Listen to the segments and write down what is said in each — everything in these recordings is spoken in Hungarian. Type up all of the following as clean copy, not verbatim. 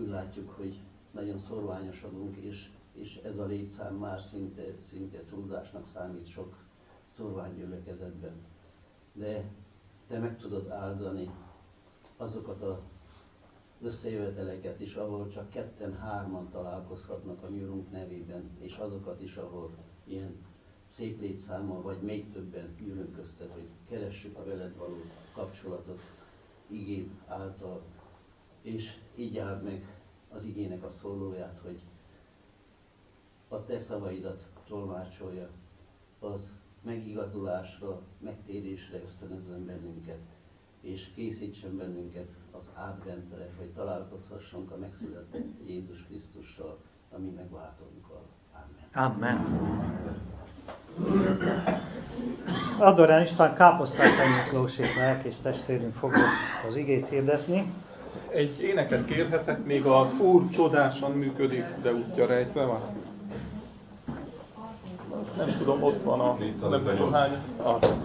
úgy látjuk, hogy nagyon szorványosodunk, és ez a létszám már szinte túlzásnak számít sok szorványgyülekezetben. De te meg tudod áldani azokat az összejöveteleket is, ahol csak 2-3 találkozhatnak a mi Urunk nevében, és azokat is, ahol ilyen szép létszámmal, vagy még többen jönünk össze, hogy keressük a veled való kapcsolatot igéd által, és így áld meg az igének a szólóját, hogy a te szavaidat tolmácsolja, az megigazulásra, megtérésre ösztönözzön bennünket, és készítsen bennünket az adventre, hogy találkozhassunk a megszületett Jézus Krisztussal, a mi megváltónkkal. Amen. Amen. Adorán István Káposztásányi Miklósék lelkész testvérünk fogja az igét hirdetni. Egy éneket kérhetek, még az Úr csodásan működik, de útja rejtve van. Nem tudom, ott van a... Nem tudom hány. Az.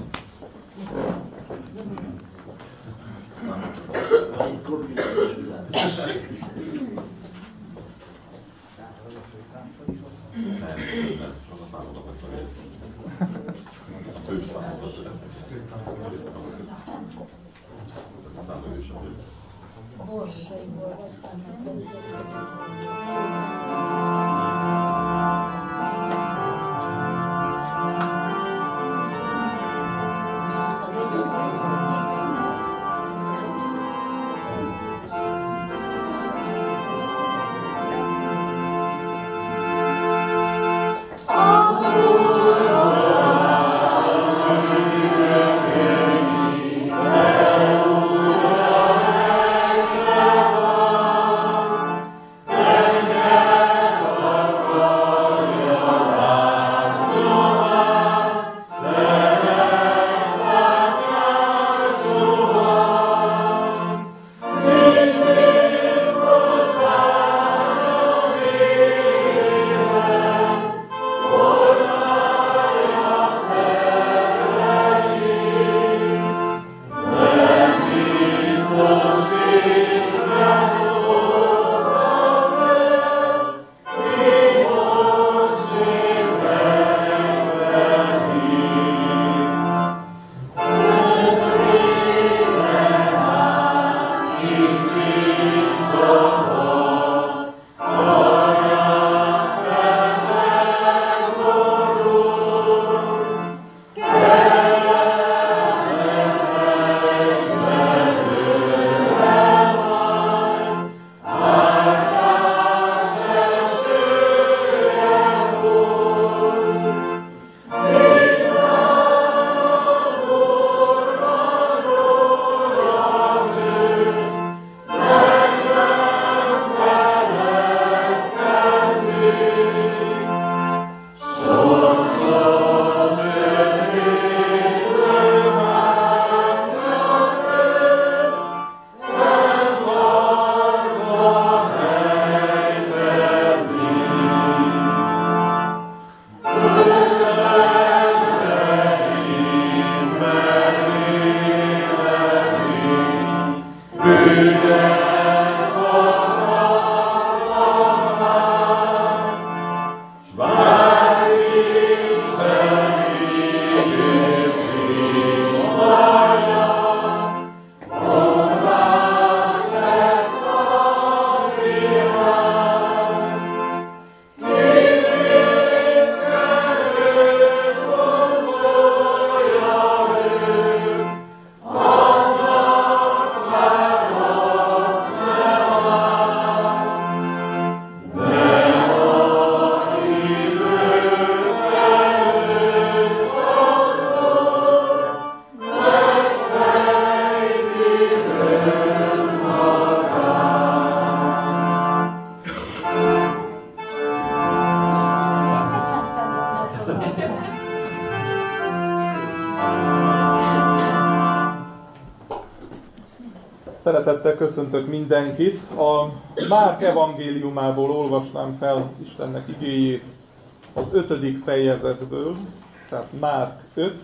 Szeretettel köszöntök mindenkit. A Márk evangéliumából olvasnám fel Istennek igéjét az 5. fejezetből, tehát Márk 5.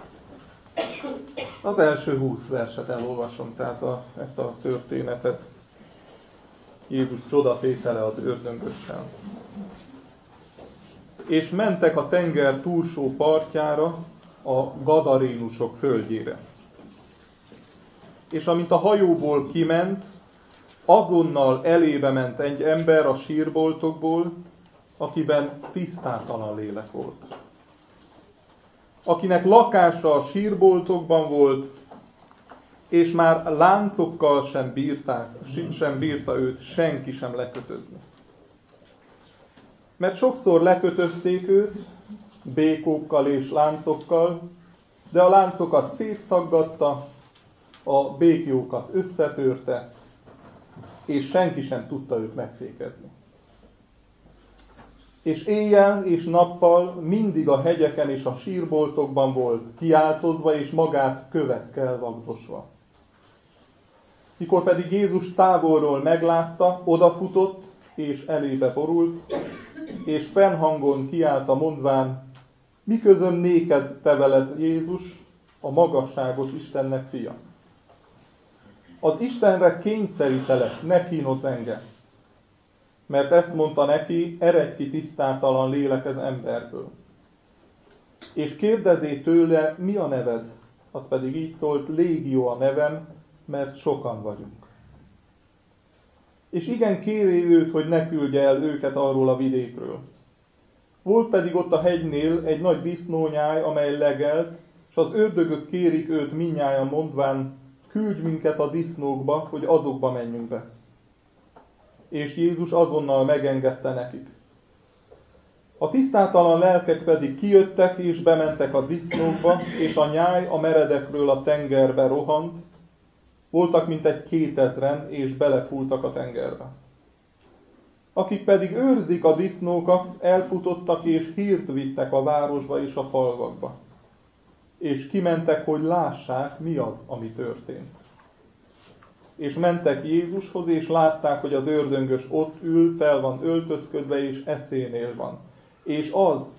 Az első 20 verset elolvasom, tehát ezt a történetet. Jézus csodatétele az ördöngössel. És mentek a tenger túlsó partjára, a gadarénusok földjére. És amint a hajóból kiment, azonnal elébe ment egy ember a sírboltokból, akiben tisztátalan lélek volt. Akinek lakása a sírboltokban volt, és már láncokkal sem bírta őt senki sem lekötözni. Mert sokszor lekötözték őt, békókkal és láncokkal, de a láncokat szétszaggatta, a békjókat összetörte, és senki sem tudta őt megfékezni. És éjjel és nappal mindig a hegyeken és a sírboltokban volt kiáltozva, és magát kövekkel vagdosva. Mikor pedig Jézus távolról meglátta, odafutott, és elébe borult, és fennhangon kiáltta mondván, mi közöm néked, te veled, Jézus, a magasságos Istennek fia? Az Istenre kényszerítelek, ne kínozz engem. Mert ezt mondta neki, eredj ki tisztátalan lélek az emberből. És kérdezé tőle, mi a neved? Az pedig így szólt, Légió a nevem, mert sokan vagyunk. És igen kéri őt, hogy ne küldje el őket arról a vidékről. Volt pedig ott a hegynél egy nagy disznónyáj, amely legelt, és az ördögök kérik őt mindnyájan mondván, küldj minket a disznókba, hogy azokba menjünk be. És Jézus azonnal megengedte nekik. A tisztátalan lelkek pedig kijöttek és bementek a disznókba, és a nyáj a meredekről a tengerbe rohant, voltak mintegy 2000-en, és belefúltak a tengerbe. Akik pedig őrzik a disznókat, elfutottak és hírt vittek a városba és a falvakba. És kimentek, hogy lássák, mi az, ami történt. És mentek Jézushoz, és látták, hogy az ördöngös ott ül, fel van öltözködve, és eszénél van. És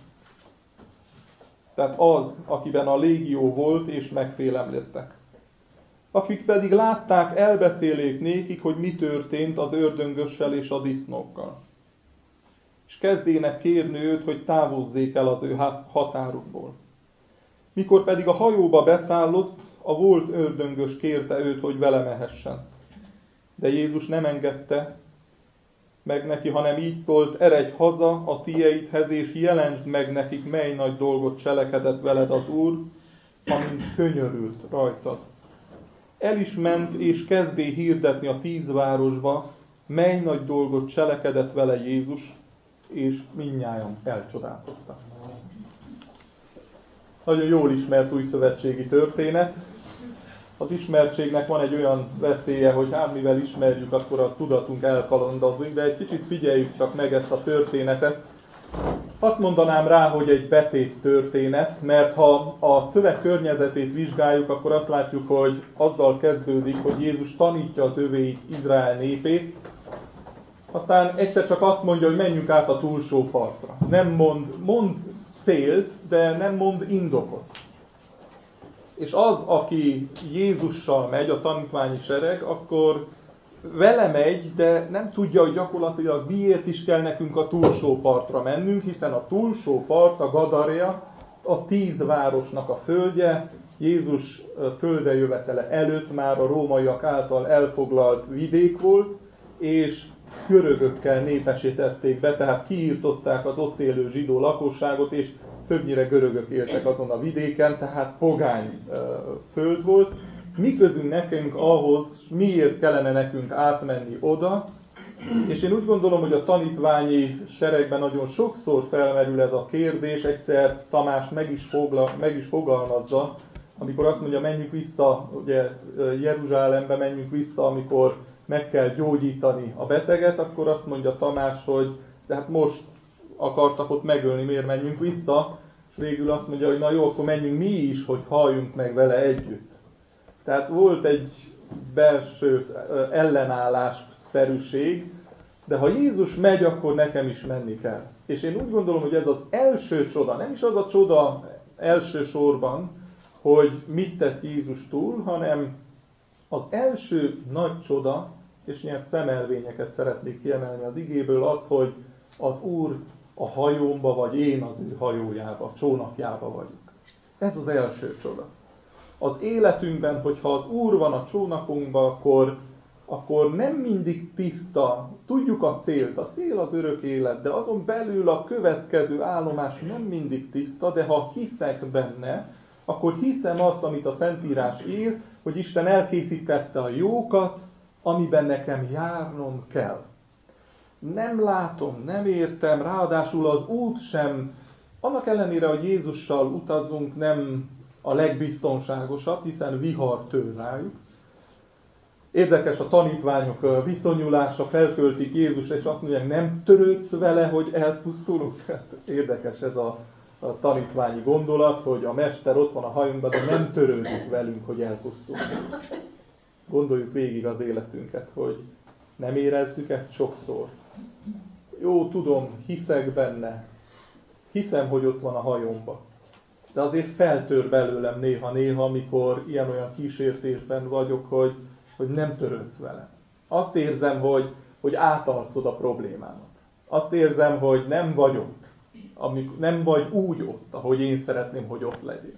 az, akiben a légió volt, és megfélemlődtek. Akik pedig látták, elbeszélék nékik, hogy mi történt az ördöngössel és a disznókkal. És kezdének kérni őt, hogy távozzék el az ő határukból. Mikor pedig a hajóba beszállott, a volt ördöngös kérte őt, hogy vele mehessen. De Jézus nem engedte meg neki, hanem így szólt, eredj haza a tieidhez, és jelentsd meg nekik, mely nagy dolgot cselekedett veled az Úr, amint könyörült rajtad. El is ment, és kezdé hirdetni a 10 városba, mely nagy dolgot cselekedett vele Jézus, és mindnyájan elcsodálkoztak. Nagyon jól ismert újszövetségi történet. Az ismertségnek van egy olyan veszélye, hogy mivel ismerjük, akkor a tudatunk elkalandozik, de egy kicsit figyeljük csak meg ezt a történetet. Azt mondanám rá, hogy egy betét történet, mert ha a szöveg környezetét vizsgáljuk, akkor azt látjuk, hogy azzal kezdődik, hogy Jézus tanítja az övéit, Izrael népét, aztán egyszer csak azt mondja, hogy menjünk át a túlsó partra. Nem mond célt, de nem mond indokot. És az, aki Jézussal megy, a tanítványi sereg, akkor vele megy, de nem tudja, hogy gyakorlatilag miért is kell nekünk a túlsó partra mennünk, hiszen a túlsó part, a Gadarea, a 10 városnak a földje, Jézus földejövetele előtt már a rómaiak által elfoglalt vidék volt, és görögökkel népesítették be, tehát kiirtották az ott élő zsidó lakosságot, és többnyire görögök éltek azon a vidéken, tehát pogány föld volt. Mi közünk nekünk ahhoz, miért kellene nekünk átmenni oda, és én úgy gondolom, hogy a tanítványi seregben nagyon sokszor felmerül ez a kérdés, egyszer Tamás meg is fogalmazza, amikor azt mondja, menjünk vissza, ugye Jeruzsálembe menjünk vissza, amikor meg kell gyógyítani a beteget, akkor azt mondja Tamás, hogy de hát most akartak ott megölni, miért menjünk vissza, és végül azt mondja, hogy na jó, akkor menjünk mi is, hogy halljunk meg vele együtt. Tehát volt egy belső ellenállásszerűség, de ha Jézus megy, akkor nekem is menni kell. És én úgy gondolom, hogy ez az első csoda, nem is az a csoda elsősorban, hogy mit tesz Jézus túl, hanem az első nagy csoda, és ilyen szemelvényeket szeretnék kiemelni az igéből, az, hogy az Úr a hajómba, vagy én az ő hajójába, a csónakjába vagyok. Ez az első csoda. Az életünkben, hogyha az Úr van a csónakunkban, akkor nem mindig tiszta. Tudjuk a célt. A cél az örök élet, de azon belül a következő állomás nem mindig tiszta, de ha hiszek benne, akkor hiszem azt, amit a Szentírás ír, hogy Isten elkészítette a jókat, amiben nekem járnom kell. Nem látom, nem értem, ráadásul az út sem, annak ellenére, hogy Jézussal utazunk, nem a legbiztonságosabb, hiszen vihar tör rájuk. Érdekes a tanítványok viszonyulása, felköltik Jézust, és azt mondják, nem törődsz vele, hogy elpusztulunk? Érdekes ez a tanítványi gondolat, hogy a Mester ott van a hajunkban, de nem törődik velünk, hogy elpusztulunk. Gondoljuk végig az életünket, hogy nem érezzük ezt sokszor. Jó, tudom, hiszek benne, hiszem, hogy ott van a hajomban. De azért feltör belőlem néha-néha, amikor ilyen-olyan kísértésben vagyok, hogy nem törődsz vele. Azt érzem, hogy átalszod a problémámat. Azt érzem, hogy nem vagy ott. Nem vagy úgy ott, ahogy én szeretném, hogy ott legyél.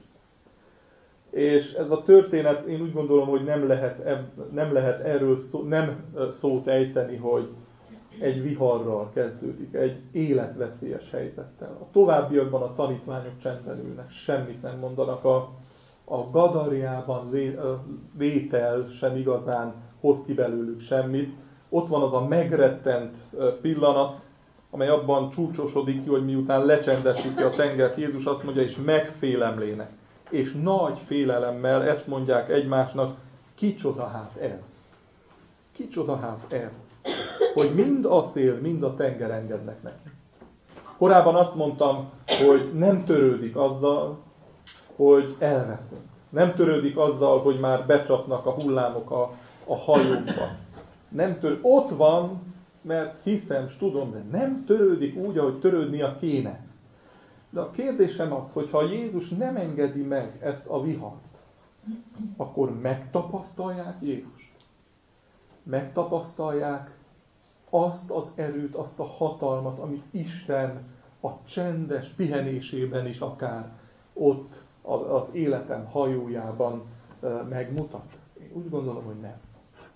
És ez a történet, én úgy gondolom, hogy nem lehet erről szót ejteni, hogy egy viharral kezdődik, egy életveszélyes helyzettel. A továbbiakban a tanítványok csendben ülnek, semmit nem mondanak. A Gadariában vétel sem igazán hoz ki belőlük semmit. Ott van az a megrettent pillanat, amely abban csúcsosodik ki, hogy miután lecsendesíti a tengert, Jézus azt mondja, és megfélemlének. És nagy félelemmel ezt mondják egymásnak, kicsoda hát ez? Kicsoda hát ez? Hogy mind a szél, mind a tenger engednek neki. Korábban azt mondtam, hogy nem törődik azzal, hogy elveszünk. Nem törődik azzal, hogy már becsapnak a hullámok a hajókba. Ott van, mert hiszem, s tudom, de nem törődik úgy, ahogy törődnia kéne. De a kérdésem az, hogy ha Jézus nem engedi meg ezt a vihart, akkor megtapasztalják Jézust. Megtapasztalják azt az erőt, azt a hatalmat, amit Isten a csendes pihenésében is akár ott az életem hajójában megmutat. Én úgy gondolom, hogy nem.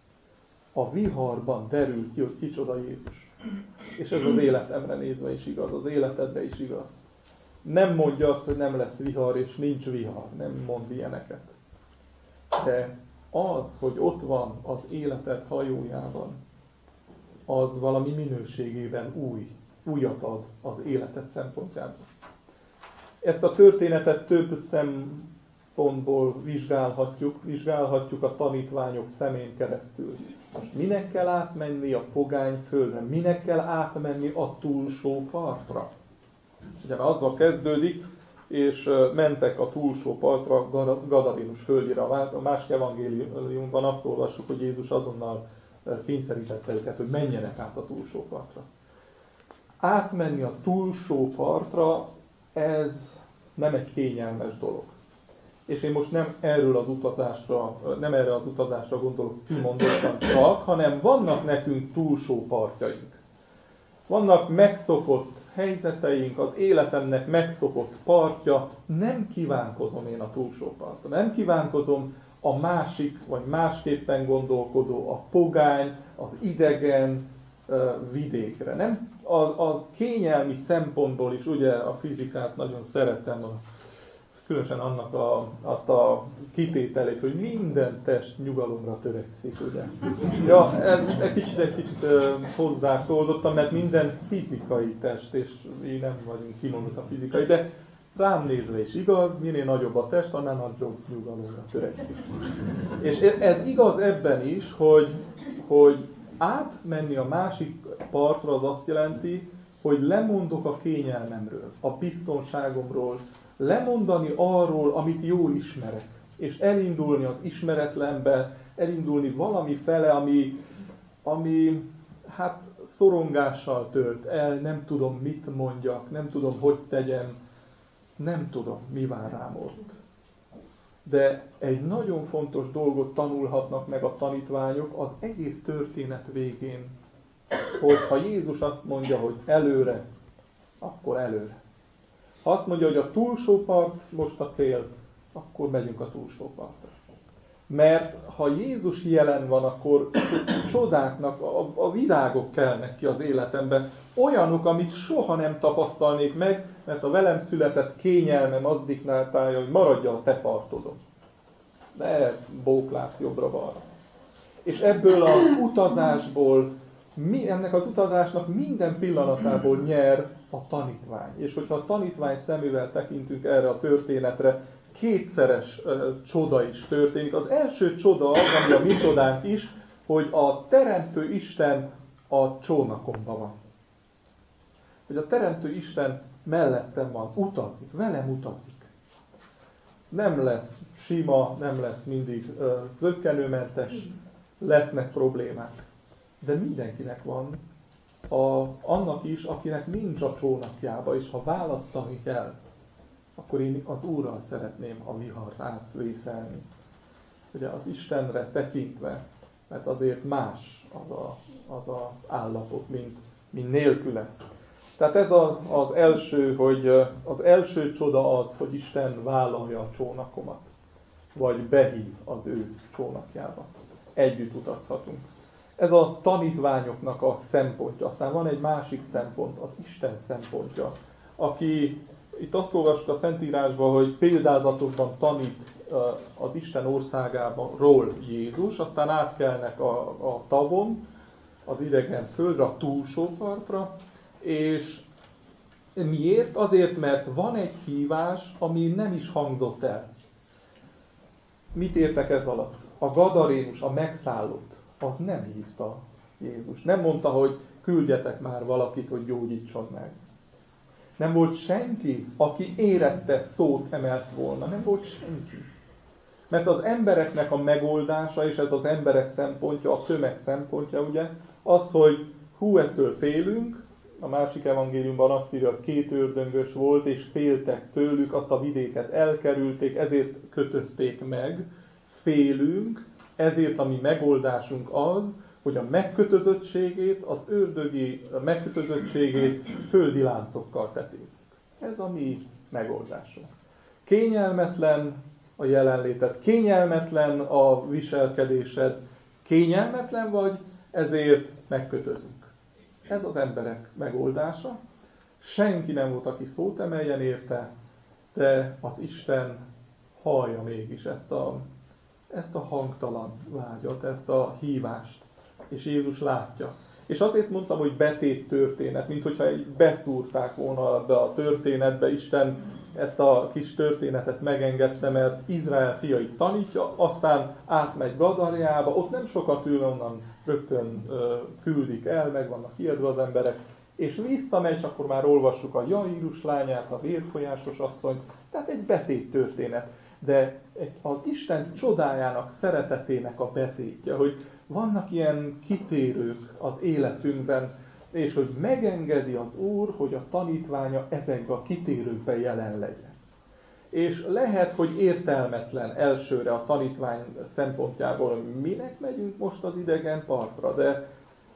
A viharban derül ki, hogy kicsoda Jézus. És ez az életemre nézve is igaz, az életedre is igaz. Nem mondja azt, hogy nem lesz vihar, és nincs vihar. Nem mond ilyeneket. De az, hogy ott van az életed hajójában, az valami minőségében újat ad az életed szempontjából. Ezt a történetet több szempontból vizsgálhatjuk a tanítványok szemén keresztül. Most minek kell átmenni a pogány földre? Minek kell átmenni a túlsó partra? Ugye azzal kezdődik, és mentek a túlsó partra, Gadarénus földjére. A másik evangéliumban azt olvassuk, hogy Jézus azonnal kényszerítette őket, hogy menjenek át a túlsó partra. Átmenni a túlsó partra, ez nem egy kényelmes dolog. És én most nem erre az utazásra gondolok kimondottan csak, hanem vannak nekünk túlsó partjaink. Vannak megszokott helyzeteink, az életemnek megszokott partja, nem kívánkozom én a túlsó partra. Nem kívánkozom a másik, vagy másképpen gondolkodó, a pogány, az idegen vidékre. Nem? A kényelmi szempontból is, ugye a fizikát nagyon szeretem, különösen annak azt a kitételét, hogy minden test nyugalomra törekszik, ugye. Ja, ez egy kicsit hozzátoldottam, mert minden fizikai test, és mi nem vagyunk kimondott a fizikai, de rám nézve is igaz, minél nagyobb a test, annál nagyobb nyugalomra törekszik. És ez igaz ebben is, hogy átmenni a másik partra az azt jelenti, hogy lemondok a kényelmemről, a biztonságomról, lemondani arról, amit jól ismerek, és elindulni az ismeretlenbe, elindulni valami fele, ami hát szorongással tölt el, nem tudom mit mondjak, nem tudom hogy tegyem, nem tudom mi vár rám ott. De egy nagyon fontos dolgot tanulhatnak meg a tanítványok az egész történet végén, hogy ha Jézus azt mondja, hogy előre, akkor előre. Ha azt mondja, hogy a túlsó part most a cél, akkor megyünk a túlsó partra. Mert ha Jézus jelen van, akkor csodáknak, a virágok kelnek ki az életemben. Olyanok, amit soha nem tapasztalnék meg, mert a velem született kényelmem az diktálja, hogy maradja a te partodon. Ne bóklász jobbra-balra. És ebből az utazásból, ennek az utazásnak minden pillanatából nyer a tanítvány. És hogyha a tanítvány szemével tekintünk erre a történetre, kétszeres csoda is történik. Az első csoda az, ami a mi csodánk is, hogy a Teremtő Isten a csónakomban van. Hogy a Teremtő Isten mellettem van, utazik, velem utazik. Nem lesz sima, nem lesz mindig zökkenőmentes, lesznek problémák. De mindenkinek van, annak is, akinek nincs a csónakjába, és ha választani kell, akkor én az Úrral szeretném a vihart átvészelni. Ugye az Istenre tekintve, mert azért más az állapot, mint nélküle. Tehát ez az első, hogy az első csoda az, hogy Isten vállalja a csónakomat, vagy behív az ő csónakjába. Együtt utazhatunk. Ez a tanítványoknak a szempontja. Aztán van egy másik szempont, az Isten szempontja, aki itt azt olvassuk a Szentírásban, hogy példázatokban tanít az Isten országáról Jézus, aztán átkelnek a tavon, az idegen földre, a túlsó partra, és miért? Azért, mert van egy hívás, ami nem is hangzott el. Mit értek ez alatt? A gadarénus, a megszállott, az nem hívta Jézus. Nem mondta, hogy küldjetek már valakit, hogy gyógyítson meg. Nem volt senki, aki érette szót emelt volna. Nem volt senki. Mert az embereknek a megoldása, és ez az emberek szempontja, a tömeg szempontja, ugye, az, hogy ettől félünk, a másik evangéliumban azt írja, hogy 2 ördöngös volt, és féltek tőlük, azt a vidéket elkerülték, ezért kötözték meg, félünk, ezért a mi megoldásunk az, hogy a megkötözöttségét, az ördögi megkötözöttségét földi láncokkal tetézzük. Ez a mi megoldásunk. Kényelmetlen a jelenléted, kényelmetlen a viselkedésed, kényelmetlen vagy, ezért megkötözünk. Ez az emberek megoldása. Senki nem volt, aki szót emeljen érte, de az Isten hallja mégis ezt a hangtalan vágyat, ezt a hívást. És Jézus látja. És azért mondtam, hogy betét történet, mint hogyha beszúrták volna be a történetbe. Isten ezt a kis történetet megengedte, mert Izrael fiait tanítja, aztán átmegy Gadarjába, ott nem sokat ül, onnan rögtön küldik el, meg vannak hirdve az emberek, és visszamegy, és akkor már olvassuk a Jairus lányát, a vérfolyásos asszonyt, tehát egy betét történet. De az Isten csodájának, szeretetének a betétje, hogy vannak ilyen kitérők az életünkben, és hogy megengedi az Úr, hogy a tanítványa ezekben a kitérőkben jelen legyen. És lehet, hogy értelmetlen elsőre a tanítvány szempontjából, minek megyünk most az idegen partra, de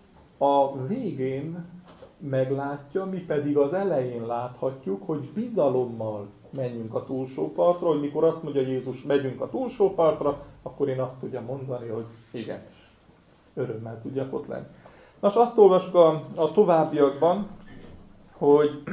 a végén meglátja, mi pedig az elején láthatjuk, hogy bizalommal menjünk a túlsó partra, hogy mikor azt mondja Jézus, megyünk a túlsó partra, akkor én azt tudjam mondani, hogy igen, örömmel tudjak ott lenni. Nos, azt olvassuk a továbbiakban, hogy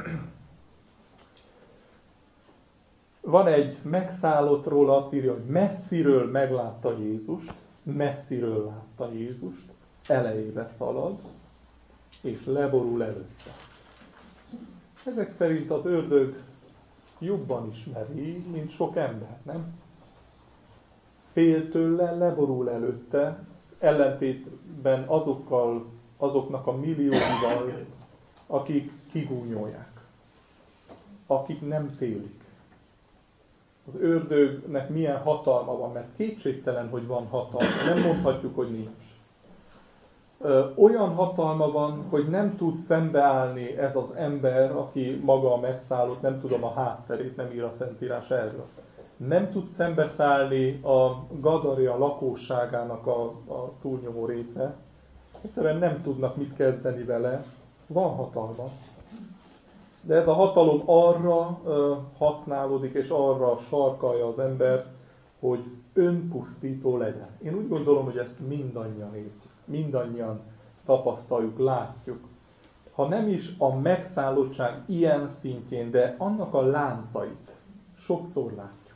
van egy megszállottról, azt írja, hogy messziről meglátta Jézust, messziről látta Jézust, elejébe szalad, és leborul előtte. Ezek szerint az ördög jobban ismeri, mint sok ember, nem? Fél tőle, leborul előtte, ellentétben azoknak a millióival, akik kigúnyolják, akik nem félik. Az ördögnek milyen hatalma van, mert kétségtelen, hogy van hatalma, nem mondhatjuk, hogy nincs. Olyan hatalma van, hogy nem tud szembeállni ez az ember, aki maga a megszállott, nem tudom a hátterét, nem ír a Szentírás erről. nem tud szembeszállni a Gadaria lakosságának a túlnyomó része. Egyszerűen nem tudnak mit kezdeni vele, van hatalma. De ez a hatalom arra használódik, és arra sarkalja az embert, hogy önpusztító legyen. Én úgy gondolom, hogy ezt mindannyian tapasztaljuk, látjuk. Ha nem is a megszállottság ilyen szintjén, de annak a láncait sokszor látjuk.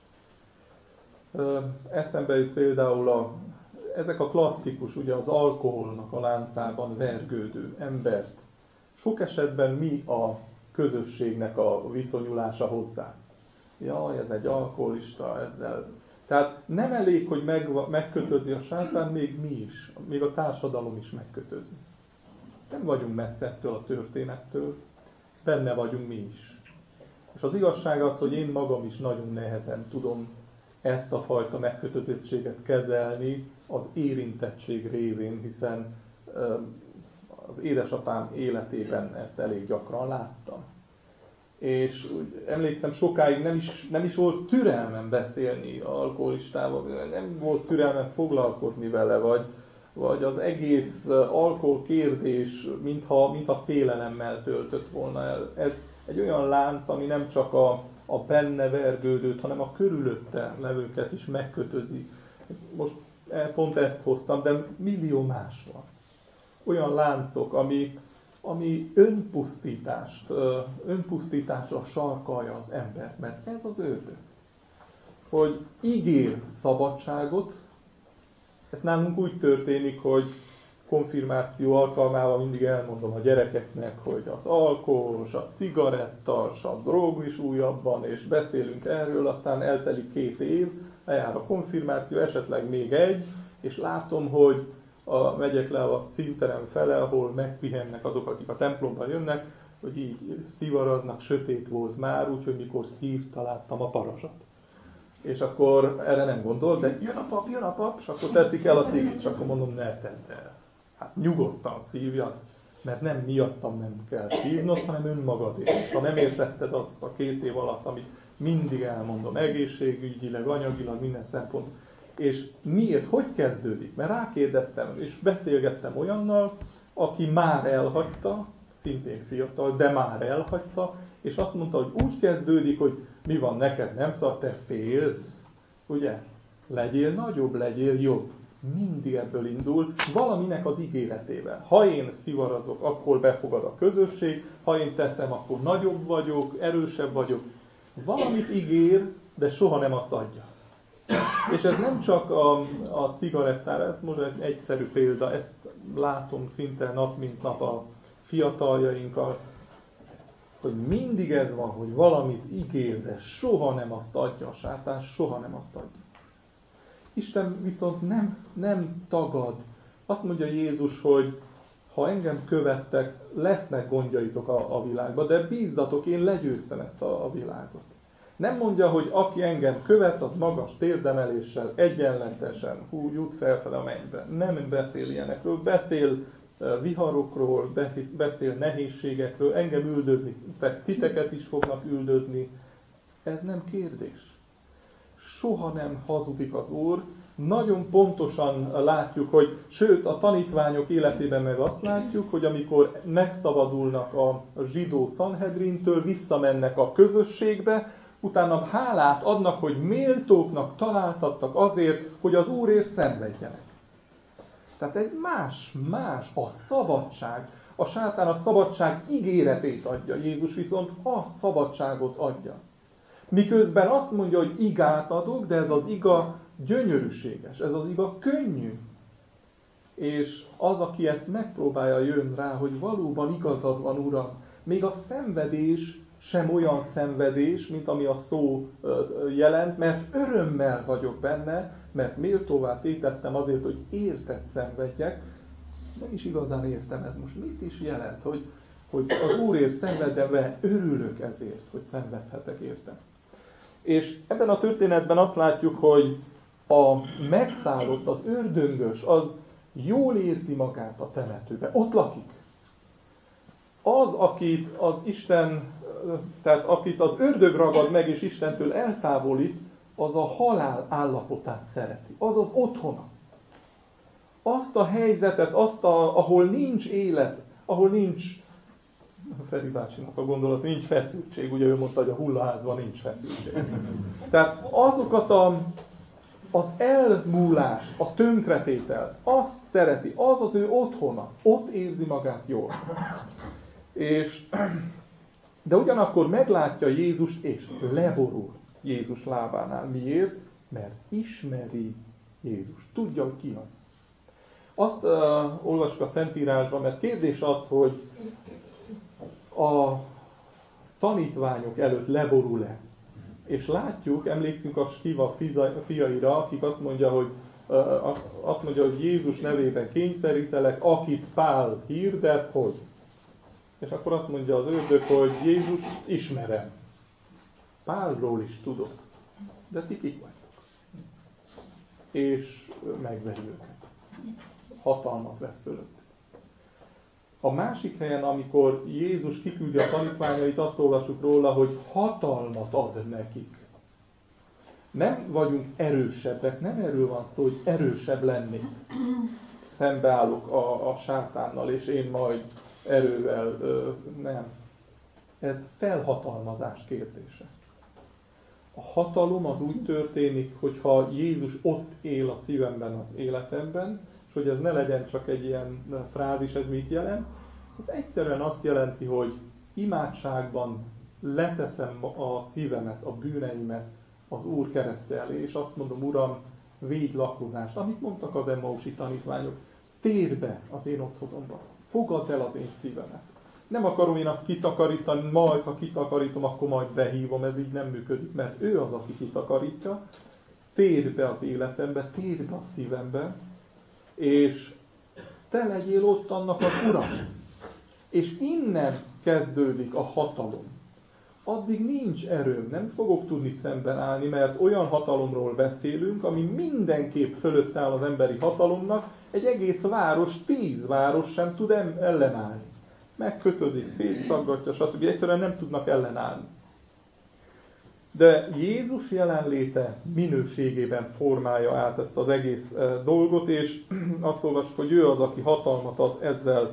Eszembe jut például ezek a klasszikus, ugye az alkoholnak a láncában vergődő embert. Sok esetben mi a közösségnek a viszonyulása hozzá? Jaj, ez egy alkoholista, ezzel. Tehát nem elég, hogy megkötözi a sátán, még mi is, még a társadalom is megkötözi. Nem vagyunk messze ettől a történettől, benne vagyunk mi is. És az igazság az, hogy én magam is nagyon nehezen tudom ezt a fajta megkötözöttséget kezelni az érintettség révén, hiszen az édesapám életében ezt elég gyakran láttam. És emlékszem, sokáig nem is volt türelmem beszélni alkoholistával, nem volt türelmem foglalkozni vele, vagy az egész alkohol kérdés, mintha félelemmel töltött volna el. Ez egy olyan lánc, ami nem csak a benne vergődőt, hanem a körülötte levőket is megkötözi. Most pont ezt hoztam, de millió más van. Olyan láncok, ami önpusztításra sarkalja az embert, mert ez az ördög. Hogy ígér szabadságot, ez nálunk úgy történik, hogy konfirmáció alkalmával mindig elmondom a gyerekeknek, hogy az alkoholos, a cigaretta, a drog is újabban, és beszélünk erről, aztán eltelik 2 év, lejár a konfirmáció, esetleg még egy, és látom, hogy megyek le a címterem fele, ahol megpihennek azok, akik a templomba jönnek, hogy így szivaraznak, sötét volt már, úgyhogy mikor szívta, láttam a parazsat. És akkor erre nem gondol, de jön a pap, és akkor teszik el a cigit, és akkor mondom, ne tedd el. Hát nyugodtan szívjad, mert nem miattam nem kell szívnod, hanem önmagadért. És ha nem értetted azt a 2 év alatt, amit mindig elmondom, egészségügyileg, anyagilag, minden szempont. És miért? Hogy kezdődik? Mert rákérdeztem, és beszélgettem olyannal, aki már elhagyta, szintén fiatal, de már elhagyta, és azt mondta, hogy úgy kezdődik, hogy mi van neked, nem szabad, te félsz, ugye? Legyél nagyobb, legyél jobb. Mindig ebből indul, valaminek az ígéretével. Ha én szivarazok, akkor befogad a közösség, ha én teszem, akkor nagyobb vagyok, erősebb vagyok. Valamit ígér, de soha nem azt adja. És ez nem csak a cigarettára, ez most egy egyszerű példa, ezt látom szinte nap mint nap a fiataljainkkal, hogy mindig ez van, hogy valamit ígér, de soha nem azt adja a sátán, soha nem azt adja. Isten viszont nem tagad. Azt mondja Jézus, hogy ha engem követtek, lesznek gondjaitok a világban, de bízzatok, én legyőztem ezt a világot. Nem mondja, hogy aki engem követ, az magas térdemeléssel, egyenletesen jut felfele a mennybe. Nem beszél ilyenekről, beszél viharokról, beszél nehézségekről, engem üldözni, titeket is fognak üldözni. Ez nem kérdés. Soha nem hazudik az Úr. Nagyon pontosan látjuk, hogy sőt a tanítványok életében meg azt látjuk, hogy amikor megszabadulnak a zsidó Sanhedrintől, visszamennek a közösségbe, utána hálát adnak, hogy méltóknak találtattak azért, hogy az Úrért szenvedjenek. Tehát egy más a szabadság. A sátán a szabadság ígéretét adja, Jézus viszont a szabadságot adja. Miközben azt mondja, hogy igát adok, de ez az iga gyönyörűséges, ez az iga könnyű. És az, aki ezt megpróbálja, jön rá, hogy valóban igazad van, Uram. Még a szenvedés sem olyan szenvedés, mint ami a szó jelent, mert örömmel vagyok benne, mert méltóvá tétettem azért, hogy érted szenvedjek. Nem is igazán értem ez most. Mit is jelent, hogy az Úrért szenvedem be, örülök ezért, hogy szenvedhetek érte. És ebben a történetben azt látjuk, hogy a megszállott, az ördöngös, az jól érzi magát a temetőbe. Ott lakik. Az, akit az Isten, tehát akit az ördög ragad meg és Istentől eltávolít, az a halál állapotát szereti. Az az otthona. Azt a helyzetet, ahol nincs élet, ahol nincs, Feri bácsinak a gondolat, nincs feszültség. Ugye ő mondta, hogy a hullaházban nincs feszültség. Tehát azokat az elmúlást, a tönkretételt, azt szereti, az az ő otthona. Ott érzi magát jól. De ugyanakkor meglátja Jézus, és leborul Jézus lábánál. Miért? Mert ismeri Jézus. Tudja, hogy ki az. Azt olvassuk a Szentírásban, mert kérdés az, hogy a tanítványok előtt leborul-e. És látjuk, emlékszünk a Skiva fiaira, akik azt mondja, hogy Jézus nevében kényszerítelek, akit Pál hirdet, hogy. És akkor azt mondja az ördög, hogy Jézus ismerem. Pálról is tudok. De ti kik vagytok? És megveri őket. Hatalmat vesz fölött. A másik helyen, amikor Jézus kiküldi a tanítványait, azt olvasjuk róla, hogy hatalmat ad nekik. Nem vagyunk erősebbek, nem erről van szó, hogy erősebb lenni. Szembeállok a sátánnal, és én majd erővel, nem. Ez felhatalmazás kérdése. A hatalom az úgy történik, hogyha Jézus ott él a szívemben, az életemben, és hogy ez ne legyen csak egy ilyen frázis, ez mit jelent? Ez egyszerűen azt jelenti, hogy imádságban leteszem a szívemet, a bűneimet az Úr keresztje elé, és azt mondom, Uram, védj lakozást. Amit mondtak az Emmausi tanítványok, térj be az én otthonomba, fogadd el az én szívemet. Nem akarom én azt kitakarítani, majd ha kitakarítom, akkor majd behívom, ez így nem működik, mert ő az, aki kitakarítja. Térj be az életembe, térj be a szívembe, és te legyél ott annak az Uram. És innen kezdődik a hatalom. Addig nincs erőm, nem fogok tudni szemben állni, mert olyan hatalomról beszélünk, ami mindenképp fölött áll az emberi hatalomnak, egy egész város, 10 város sem tud ellenállni. Megkötözik, szétszaggatja, stb. Egyszerűen nem tudnak ellenállni. De Jézus jelenléte minőségében formálja át ezt az egész dolgot, és azt olvassuk, hogy ő az, aki hatalmat ad ezzel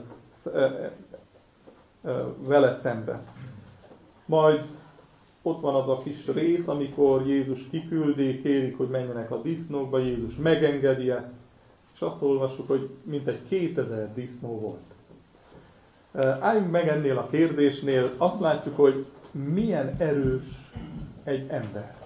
vele szemben. Majd ott van az a kis rész, amikor Jézus kiküldi, kérik, hogy menjenek a disznókba, Jézus megengedi ezt, és azt olvassuk, hogy mintegy 2000 disznó volt. Álljunk meg ennél a kérdésnél, azt látjuk, hogy milyen erős egy ember.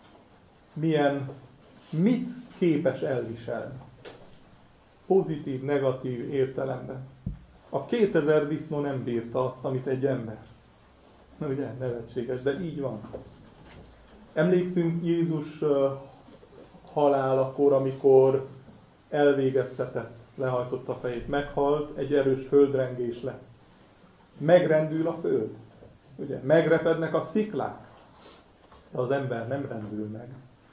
Mit képes elviselni? Pozitív, negatív értelemben. A 2000 disznó nem bírta azt, amit egy ember. Na ugye, nevetséges, de így van. Emlékszünk Jézus halálakor, amikor elvégeztetett, lehajtotta a fejét, meghalt, egy erős földrengés lesz. Megrendül a föld. Ugye, megrepednek a sziklák. De az ember nem rendül meg.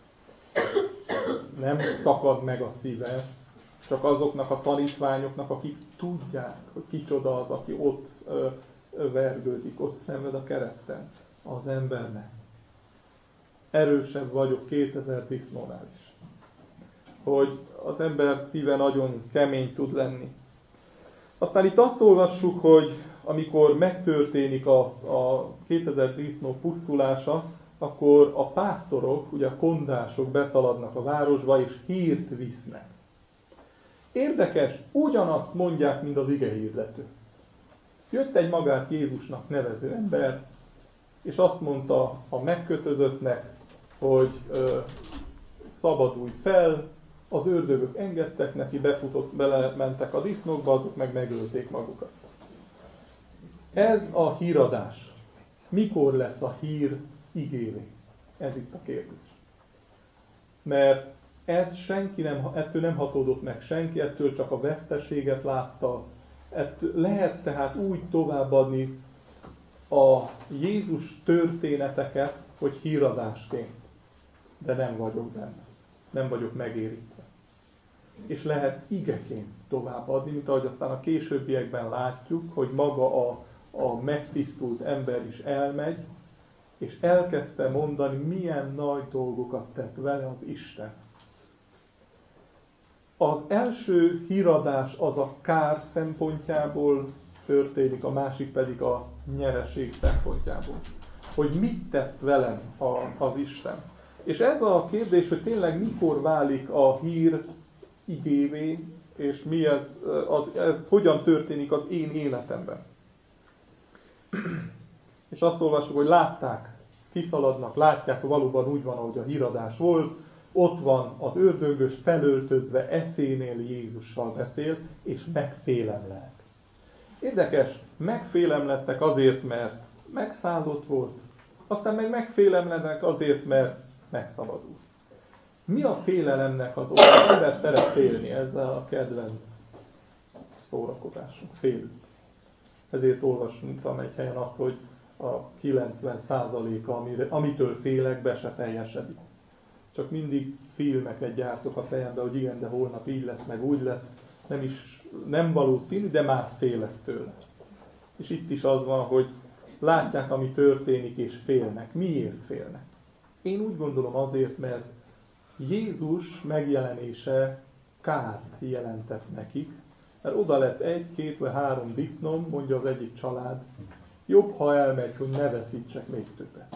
Nem szakad meg a szíve, csak azoknak a tanítványoknak, akik tudják, hogy kicsoda az, aki ott vergődik, ott szenved a kereszten. Az embernek. Erősebb vagyok 2000 disznónál is. Hogy az ember szíve nagyon kemény tud lenni. Aztán itt azt olvassuk, hogy amikor megtörténik a 2000 disznó pusztulása, akkor a pásztorok, ugye a kondások beszaladnak a városba, és hírt visznek. Érdekes, ugyanazt mondják, mint az igehirdető. Jött egy magát Jézusnak nevező ember, és azt mondta a megkötözöttnek, hogy szabadulj fel, az ördögök engedtek neki, belementek a disznókba, azok meg megölték magukat. Ez a híradás. Mikor lesz a hír igévé? Ez itt a kérdés. Mert ez ettől nem hatódott meg senki, ettől csak a veszteséget látta. Lehet tehát úgy továbbadni a Jézus történeteket, hogy híradásként. De nem vagyok benne. Nem vagyok megérintve. És lehet igeként továbbadni, mint ahogy aztán a későbbiekben látjuk, hogy maga a megtisztult ember is elmegy, és elkezdte mondani, milyen nagy dolgokat tett vele az Isten. Az első híradás az a kár szempontjából történik, a másik pedig a nyereség szempontjából. Hogy mit tett velem az Isten. És ez a kérdés, hogy tényleg mikor válik a hír igévé, és mi ez hogyan történik az én életemben. És azt olvasjuk, hogy látták, kiszaladnak, látják, valóban úgy van, ahogy a híradás volt, ott van az ördögös felöltözve eszénél Jézussal beszél, és megfélemlelnek. Érdekes, megfélemlettek azért, mert megszállott volt, aztán meg megfélemlednek azért, mert megszabadult. Mi a félelemnek az oka? Az ember szeret félni, ez a kedvenc szórakozásunk, félünk. Ezért olvastam egy helyen azt, hogy a 90%-a, amitől félek, be se teljesedik. Csak mindig filmeket gyártok a fejembe, hogy igen, de holnap így lesz, meg úgy lesz. Nem valószínű, de már félek tőle. És itt is az van, hogy látják, ami történik, és félnek. Miért félnek? Én úgy gondolom azért, mert Jézus megjelenése kárt jelentett nekik, mert oda lett 1, 2 vagy 3 disznom, mondja az egyik család, jobb, ha elmegy, hogy ne veszítsek még többet.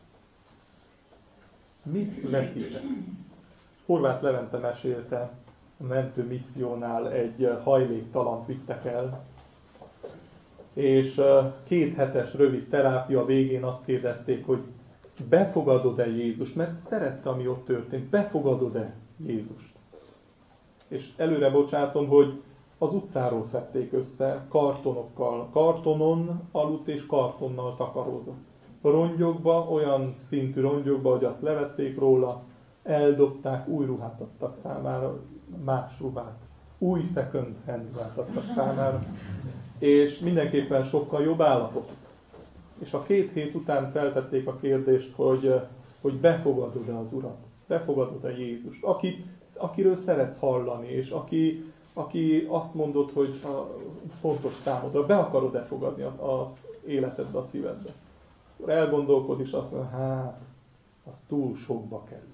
Mit veszítek? Horváth Levente mesélte, a mentő missziónál egy hajléktalant vittek el, és 2 hetes rövid terápia végén azt kérdezték, hogy befogadod-e Jézust? Mert szerette, ami ott történt. Befogadod-e Jézust? És előre bocsátom, hogy az utcáról szedték össze, kartonokkal. Kartonon aludt és kartonnal takarózott. Rongyokba, olyan szintű rongyokba, hogy azt levették róla, eldobták, új ruhát adtak számára, más ruhát. Új second hand ruhát adtak számára. És mindenképpen sokkal jobb állapotot. És a 2 hét után feltették a kérdést, hogy befogadod-e az Urat? Befogadod-e Jézust? Akiről szeretsz hallani, és aki azt mondod, hogy fontos számodra, be akarod-e fogadni az életedbe, a szívedbe? Akkor elgondolkod, és azt mondja, az túl sokba kerül.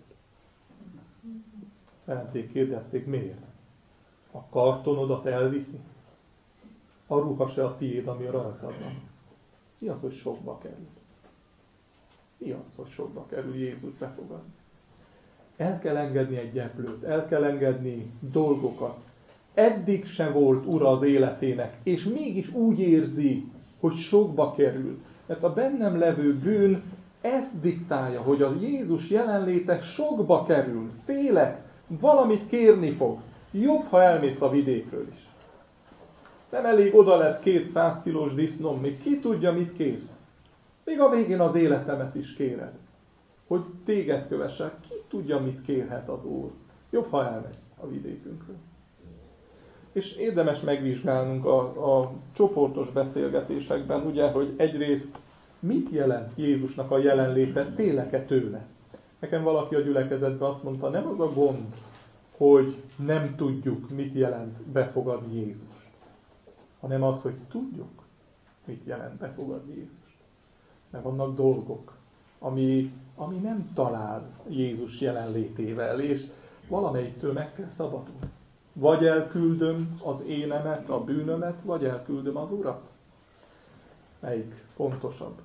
Kérdezték, miért? A kartonodat elviszi? A ruha se a tiéd, ami rajtad van. Mi az, hogy sokba kerül? Mi az, hogy sokba kerül Jézus befogadni? El kell engedni egy gyeplőt, el kell engedni dolgokat. Eddig se volt ura az életének, és mégis úgy érzi, hogy sokba kerül. Mert a bennem levő bűn ezt diktálja, hogy a Jézus jelenléte sokba kerül. Félek, valamit kérni fog. Jobb, ha elmész a vidékről is. Nem elég oda lett 200 kilós disznom, még ki tudja, mit kérsz. Még a végén az életemet is kéred. Hogy téged kövessek, ki tudja, mit kérhet az Úr. Jobb, ha elmegy a vidékünkről. És érdemes megvizsgálnunk a csoportos beszélgetésekben, ugye, hogy egyrészt mit jelent Jézusnak a jelenléte, félek-e tőle. Nekem valaki a gyülekezetben azt mondta, nem az a gond, hogy nem tudjuk, mit jelent befogadni Jézust, hanem az, hogy tudjuk, mit jelent befogadni Jézust. Mert vannak dolgok, ami nem talál Jézus jelenlétével, és valamelyiktől meg kell szabadulni. Vagy elküldöm az énemet, a bűnömet, vagy elküldöm az Urat. Melyik fontosabb?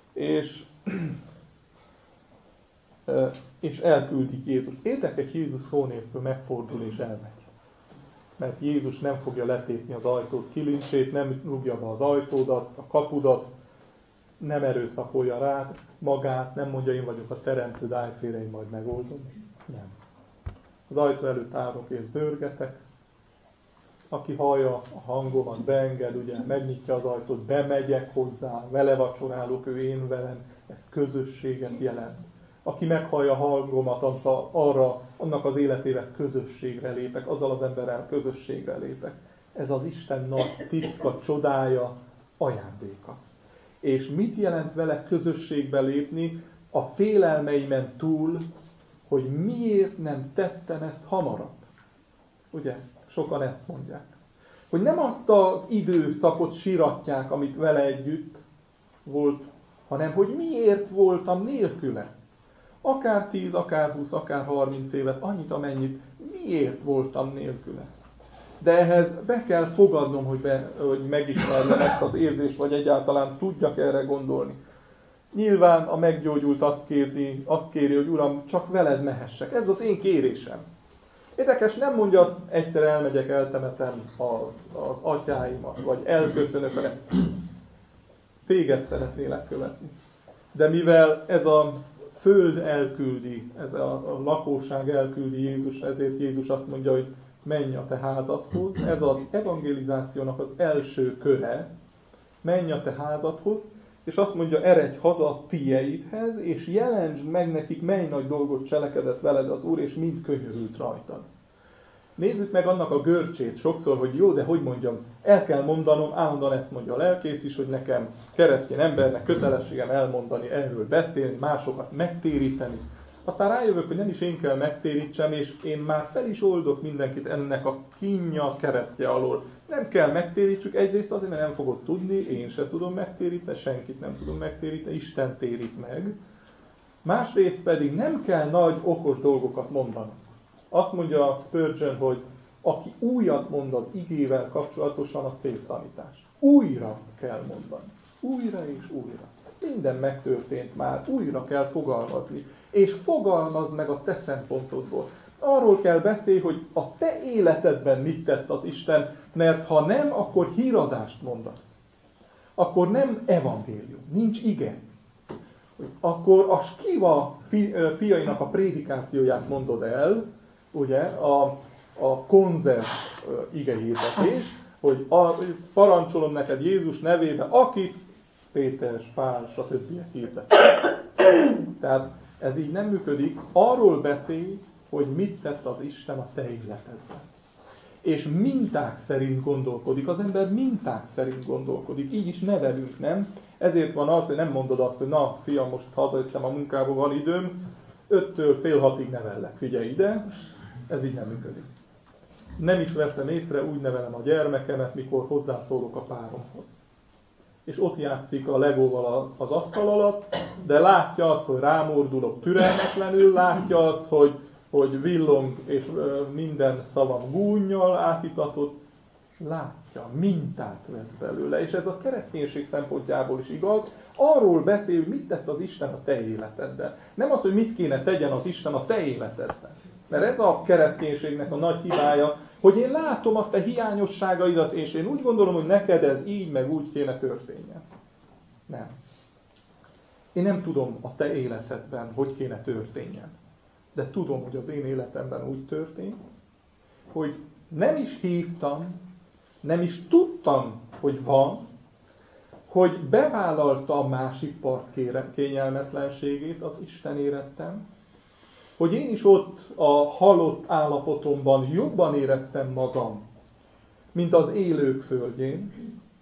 És elküldik Jézus. Érdekes, Jézus szó nélkül megfordul és elmegy. Mert Jézus nem fogja letépni az ajtót kilincsét, nem rúgja be az ajtódat, a kapudat, nem erőszakolja rád magát, nem mondja, én vagyok a teremtőd, állj félre, én majd megoldom. Nem. Az ajtó előtt állok és zörgetek. Aki hallja a hangomat, beenged, ugye, megnyitja az ajtót, bemegyek hozzá, vele vacsorálok, ő én velem, ez közösséget jelent. Aki meghallja a hangomat, annak az életével közösségre lépek, azzal az emberrel közösségre lépek. Ez az Isten nagy titka, csodája, ajándéka. És mit jelent vele közösségbe lépni a félelmeimen túl, hogy miért nem tettem ezt hamarabb? Ugye, sokan ezt mondják. Hogy nem azt az időszakot síratják, amit vele együtt volt hanem hogy miért voltam nélküle. Akár 10, akár 20, akár 30 évet, annyit, amennyit, miért voltam nélküle. De ehhez be kell fogadnom, hogy megismerjem ezt az érzést, vagy egyáltalán tudjak erre gondolni. Nyilván a meggyógyult azt kéri, hogy Uram, csak veled mehessek. Ez az én kérésem. Érdekes, nem mondja azt, egyszer elmegyek, eltemetem az atyáimat, vagy elköszönök, hanem téged szeretnélek követni. De mivel ez a föld elküldi, ez a lakóság elküldi Jézus, ezért Jézus azt mondja, hogy menj a te házadhoz. Ez az evangelizációnak az első köre. Menj a te házadhoz, és azt mondja, eredj haza a tieidhez, és jelentsd meg nekik, mely nagy dolgot cselekedett veled az Úr, és mind könyörült rajtad. Nézzük meg annak a görcsét sokszor, hogy jó, de hogy mondjam, el kell mondanom, állandóan ezt mondja a lelkész is, hogy nekem keresztény embernek kötelességem elmondani, erről beszélni, másokat megtéríteni. Aztán rájövök, hogy nem is én kell megtérítsem, és én már fel is oldok mindenkit ennek a kínja keresztje alól. Nem kell megtérítsük, egyrészt azért, mert nem fogod tudni, én se tudom megtéríteni, senkit nem tudom megtéríteni, Isten térít meg. Másrészt pedig nem kell nagy okos dolgokat mondani. Azt mondja Spurgeon, hogy aki újat mond az igével kapcsolatosan, az tévtanítás. Újra kell mondani. Újra és újra. Minden megtörtént már, újra kell fogalmazni. És fogalmazd meg a te szempontodból. Arról kell beszélni, hogy a te életedben mit tett az Isten, mert ha nem, akkor híradást mondasz. Akkor nem evangélium, nincs ige. Akkor a Skiva fiainak a prédikációját mondod el, ugye, a konzert igehirdetés, hogy parancsolom neked Jézus nevébe, akit Péter, Pál, stb. Hirdet. Tehát ez így nem működik. Arról beszélj, hogy mit tett az Isten a te életedben. És minták szerint gondolkodik. Az ember minták szerint gondolkodik. Így is nevelünk, nem? Ezért van az, hogy nem mondod azt, hogy na, fiam, most hazajöttem a munkából, van időm, 5-től fél 6-ig nevellek. Figyelj ide, ez így nem működik. Nem is veszem észre, úgy nevelem a gyermekemet, mikor hozzászólok a páromhoz. És ott játszik a legóval az asztal alatt, de látja azt, hogy rámordulok türelmetlenül, látja azt, hogy villong, és minden szavam gúnnyal átitatott, látja, mintát vesz belőle. És ez a kereszténység szempontjából is igaz. Arról beszél, hogy mit tett az Isten a te életedben. Nem az, hogy mit kéne tegyen az Isten a te életedben. Mert ez a kereszténységnek a nagy hibája, hogy én látom a te hiányosságaidat, és én úgy gondolom, hogy neked ez így, meg úgy kéne történjen. Nem. Én nem tudom a te életedben, hogy kéne történjen. De tudom, hogy az én életemben úgy történt, hogy nem is hívtam, nem is tudtam, hogy van, hogy bevállalta a másik part kényelmetlenségét, az Isten érettem, hogy én is ott a halott állapotomban jobban éreztem magam, mint az élők földjén,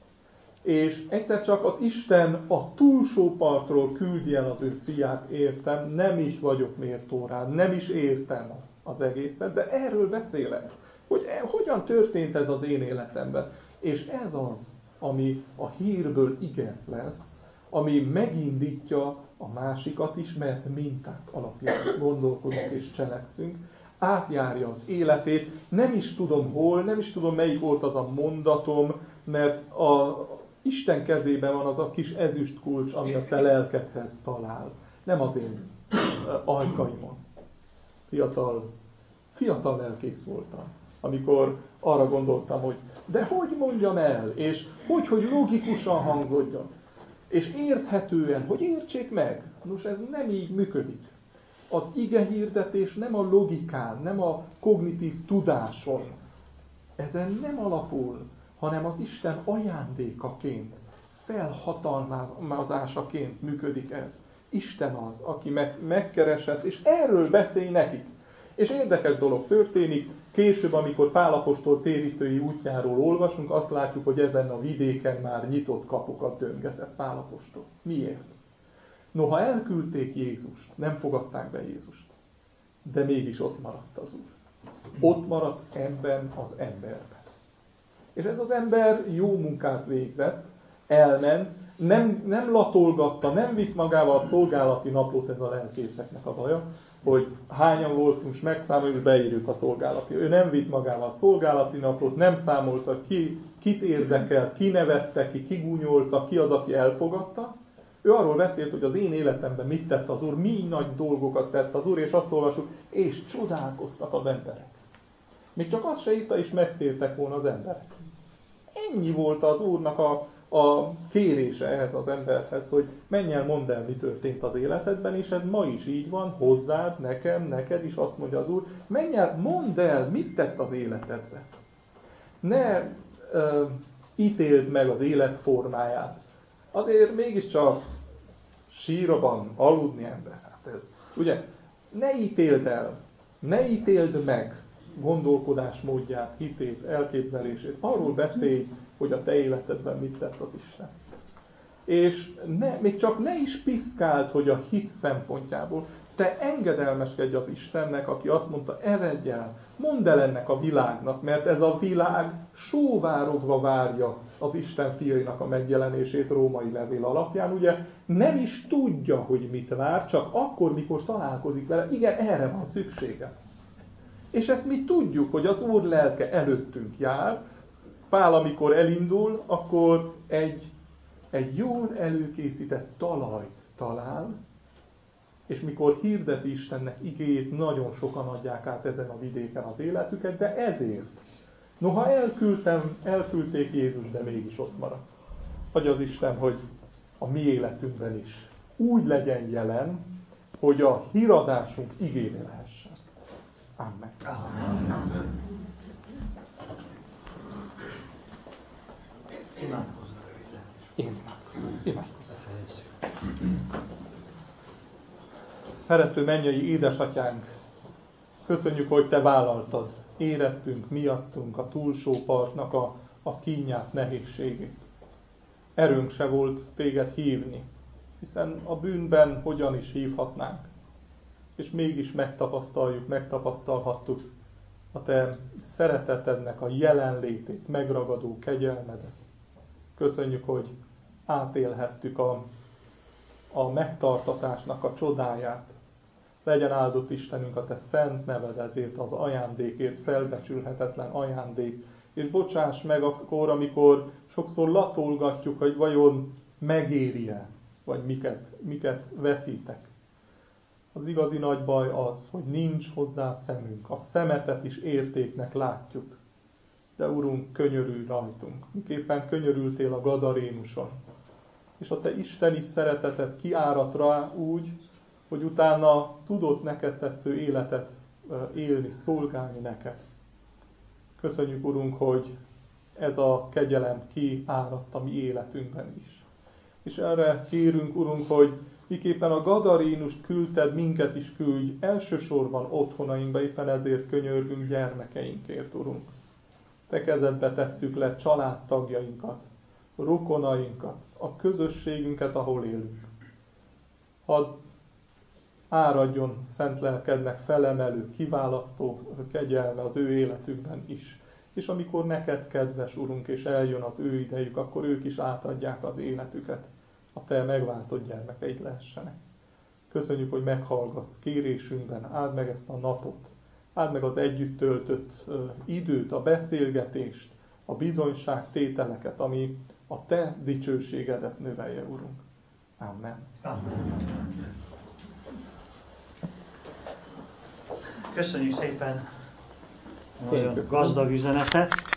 és egyszer csak az Isten a túlsó partról küldi el az ő fiát, értem, nem is vagyok méltó rá, nem is értem az egészet, de erről beszélek, hogy hogyan történt ez az én életemben. És ez az, ami a hírből ige lesz, ami megindítja a másikat is, mert minták alapján gondolkodunk és cselekszünk, átjárja az életét, nem is tudom hol, nem is tudom melyik volt az a mondatom, mert Isten kezében van az a kis ezüst kulcs, ami a te lelkedhez talál. Nem az én ajkaimon. Fiatal lelkész voltam, amikor arra gondoltam, hogy de hogy mondjam el, és hogy logikusan hangzódjon, és érthetően, hogy értsék meg. Nos, ez nem így működik. Az igehirdetés nem a logikán, nem a kognitív tudáson. Ezen nem alapul, hanem az Isten ajándékaként, felhatalmazásaként működik ez. Isten az, aki megkeresett, és erről beszélj nekik. És érdekes dolog történik, később, amikor Pál apostol térítői útjáról olvasunk, azt látjuk, hogy ezen a vidéken már nyitott kapukat döngetett Pál apostol. Miért? Noha elküldték Jézust, nem fogadták be Jézust, de mégis ott maradt az Úr. Ott maradt ebben az emberben. És ez az ember jó munkát végzett, elment, nem latolgatta, nem vitt magával a szolgálati naplót, ez a lelkészeknek a baja, hogy hányan voltunk, és megszámoljuk, és beírjuk a szolgálati. Ő nem vitt magával a szolgálati naplót, nem számolta ki, kit érdekel, ki nevette ki, ki gúnyolta, ki az, aki elfogadta. Ő arról beszélt, hogy az én életemben mit tett az Úr, mi nagy dolgokat tett az Úr, és azt olvasjuk, és csodálkoztak az emberek. Még csak azt se írta, és megtértek volna az emberek. Ennyi volt az Úrnak a kérése ehhez az emberhez, hogy menj el, mondd el, mi történt az életedben, és ez ma is így van, hozzád, nekem, neked is azt mondja az Úr, menj el, mondd el, mit tett az életedben. Ne ítéld meg az életformáját. Azért mégiscsak sírban aludni ember. Hát ez, ugye, ne ítéld el, ne ítéld meg gondolkodásmódját, hitét, elképzelését. Arról beszélj, hogy a te életedben mit tett az Isten. És még csak ne is piszkáld, hogy a hit szempontjából te engedelmeskedj az Istennek, aki azt mondta, eredj el, mondd el ennek a világnak, mert ez a világ sóvárogva várja az Isten fiainak a megjelenését római levél alapján. Ugye nem is tudja, hogy mit vár, csak akkor, mikor találkozik vele, igen, erre van szüksége. És ezt mi tudjuk, hogy az Úr lelke előttünk jár. Pál, amikor elindul, akkor egy jól előkészített talajt talál, és mikor hirdeti Istennek igéjét, nagyon sokan adják át ezen a vidéken az életüket, de ezért. Noha elküldték Jézus, de mégis ott marad. Adja az Isten, hogy a mi életünkben is úgy legyen jelen, hogy a híradásunk igévé lehessen. Amen. Amen. Imádkozzunk. Szerető mennyei édesatyánk, köszönjük, hogy te vállaltad érettünk, miattunk, a túlsó partnak a kínját, nehézségét. Erőnk se volt téged hívni, hiszen a bűnben hogyan is hívhatnánk. És mégis megtapasztalhattuk a te szeretetednek a jelenlétét, megragadó kegyelmedet. Köszönjük, hogy átélhettük a megtartatásnak a csodáját. Legyen áldott Istenünk a te szent neved ezért az ajándékért, felbecsülhetetlen ajándék. És bocsáss meg akkor, amikor sokszor latolgatjuk, hogy vajon megéri-e, vagy miket veszítek. Az igazi nagy baj az, hogy nincs hozzá szemünk. A szemetet is értéknek látjuk. De Urunk, könyörülj rajtunk. Miképpen könyörültél a Gadarénuson. És a te isteni szeretetet kiáradt rá úgy, hogy utána tudott neked tetsző életet élni, szolgálni neked. Köszönjük, Urunk, hogy ez a kegyelem kiáradt a mi életünkben is. És erre kérünk, Urunk, hogy miképpen a Gadarénust küldted, minket is küldj elsősorban otthonainkba, éppen ezért könyörgünk gyermekeinkért, Urunk. Te kezedbe tesszük le családtagjainkat, rokonainkat, a közösségünket, ahol élünk. Hadd áradjon szent lelkednek felemelő, kiválasztó kegyelme az ő életükben is. És amikor neked kedves, Urunk, és eljön az ő idejük, akkor ők is átadják az életüket. A te megváltott gyermekeid lehessenek. Köszönjük, hogy meghallgatsz kérésünkben, áld meg ezt a napot, áld meg az együtt töltött időt, a beszélgetést, a bizonyságtételeket, ami a te dicsőségedet növelje, Urunk. Amen. Amen. Köszönjük szépen a nagyon gazdag üzenetet.